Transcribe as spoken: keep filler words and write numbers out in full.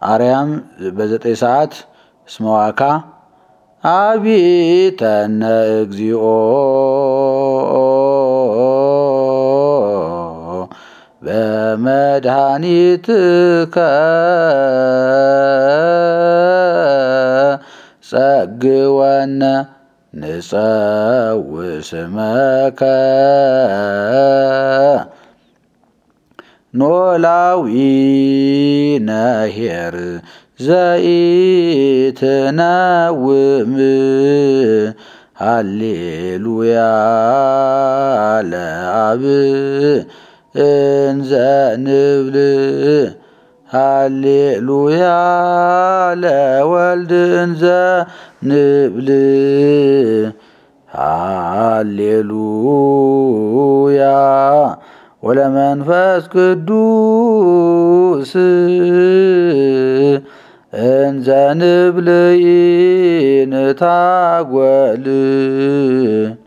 አርያም በዘጠኝ ሰዓት እስመዋካ አቢተነ እግዚኦ በመድኃኒትከ ጸግወነ ንጸውዕ ስመከ ኖላዊነ ኄር ዘኢትነውም ሃሌሉያ ለአብ እንዘ ንብል ሃሌሉያ ለወልድ እንዘ ንብል ሃሌሉያ ወለመንፈስ ቅዱስ እንዘ ንብል ኢንታጐል